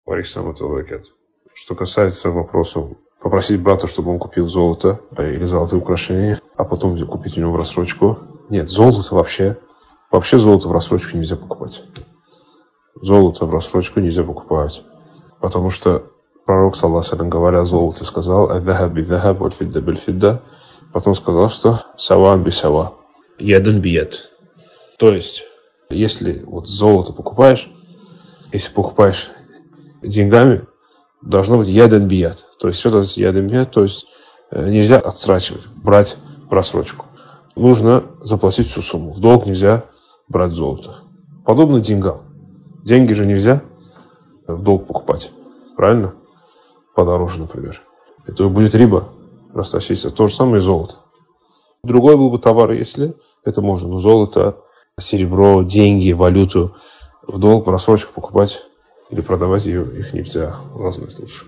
Что касается вопроса попросить брата, чтобы он купил золото или золотые украшения, а потом купить у него в рассрочку. Нет, золото вообще золото в рассрочку нельзя покупать. Золото в рассрочку нельзя покупать. Потому что пророк, саллаллаху алейхи ва саллям, говоря о золоте, сказал «Ад-дахаб би-дахаб, валь-фидда биль-фидда». Потом сказал, что «саван би-сава». Ядан би-яд. То есть, если вот золото покупаешь, если покупаешь деньгами, должно быть ядан би-яд. То есть, что это ядан би-яд? То есть, нельзя отсрачивать, брать в рассрочку. Нужно заплатить всю сумму. В долг нельзя брать золото. Подобно деньгам. Деньги же нельзя в долг покупать. Правильно? Подороже, например. Это будет риба растащиться. То же самое и золото. Другой был бы товар, если это можно. Но золото, серебро, деньги, валюту в долг, в рассрочку покупать или продавать их нельзя. Allah знает лучше.